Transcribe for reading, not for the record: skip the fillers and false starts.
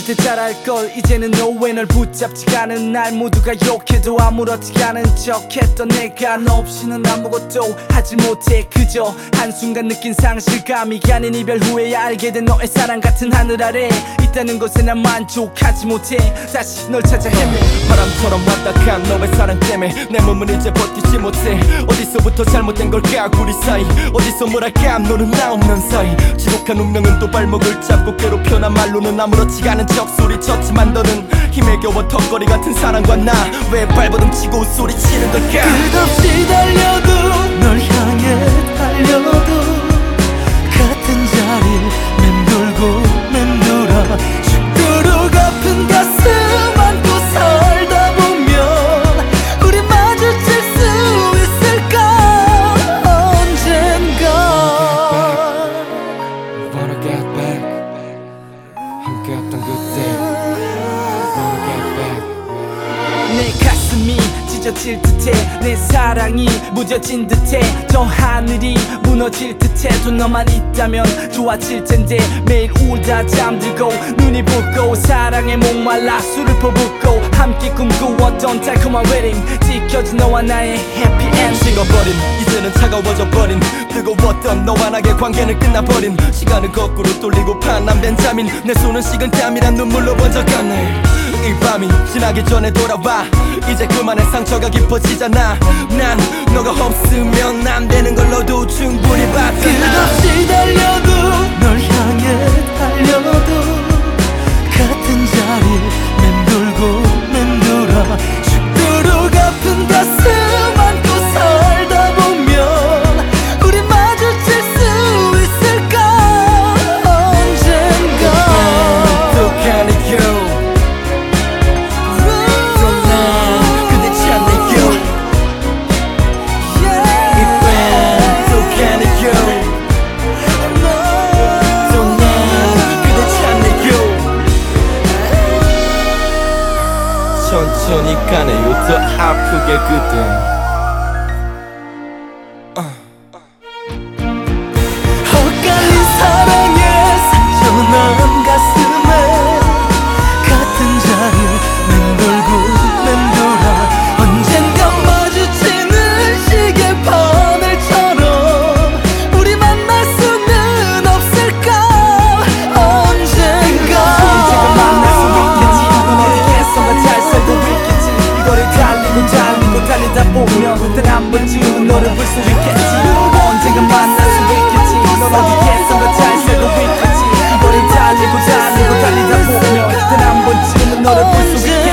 때 잘알걸. 이제는 너왜 널 붙잡지가 않은 날 모두가 욕해도 아무렇지가 않은 척했던 내가 너 없이는 아무것도 하지 못해. 그저 한순간 느낀 상실감이 아닌 이별 후에야 알게 된 너의 사랑 같은 하늘 아래 있다는 것에 난 만족하지 못해. 다시 널 찾아 헤매. 바람처럼 왔다 간 너의 사랑 때문에 내 몸은 이제 버티지 못해. 어디서부터 잘못된 걸까 우리 사이. 어디서 뭐랄까 너는 나 없는 사이. 지독한 운명은 또 발목을 잡고 괴롭혀나 말로는 아무렇지가 않은 척 소리쳤지만 너는 힘에 겨워 턱걸이 같은 사랑과 나 왜 발버둥 치고 소리치는 걸까. 끝없이 달려도 널 향해 달려도 같은 자리를 맴돌고 맴돌아 죽도록 아픈 가슴 안고 살다 보면 우리 마주칠 수 있을까 언젠가. Wanna get back 함께했던 그때 Wanna get back. 내 가슴이 찢어질 듯해. 내 사랑이 무뎌진 듯해. 저 하늘이 무너질 듯해도 너만 있다면 좋아질 텐데. 매일 울다 잠들고 눈이 붓고 사랑에 목말라 술을 퍼붓고 함께 꿈꾸었던 달콤한 웨딩. 지켜진 너와 나의 해피엔딩. 식어버린 이제는 차가워져 버린 뜨거웠던 너와 나의 관계는 끝나버린 시간은 거꾸로 돌리고 판난 벤자민. 내 손은 식은 땀이란 눈물로 번져가네. 이 밤이 지나기 전에 돌아와. 이제 그만의 상처가 깊어지잖아. 난 너가 없으면 안 되는 걸 너도 충분히 봤잖아. 끝없이 달려도 널 향해 달려도 같은 자리를 맴돌고 맴돌아 죽도록 아픈 가슴 안고 살다 보면 우리 마주칠 수 있을까 언젠가. 또 가네요. 천천히 가네요 더 아프게 그대. 엇갈린 사랑에 상처난 가슴에 같은 자리를 맴돌고 맴돌아 언젠가 마주치는 시계 바늘처럼 우리 만날 수는 없을까 언젠가. 언젠가 만날 수 있겠지. 넌 어디에선가 잘 살고 있겠지. 이거를 달리고 달리고 달리다 보면 단 한 번쯤은 너를 볼 수 있겠지. 언젠가 만날 수 있겠지. 넌 어디에선가 잘 살고 있겠지. 이거를 달리고 달리고 달리다 보면 단 한 번쯤은 너를 볼 수 있겠지.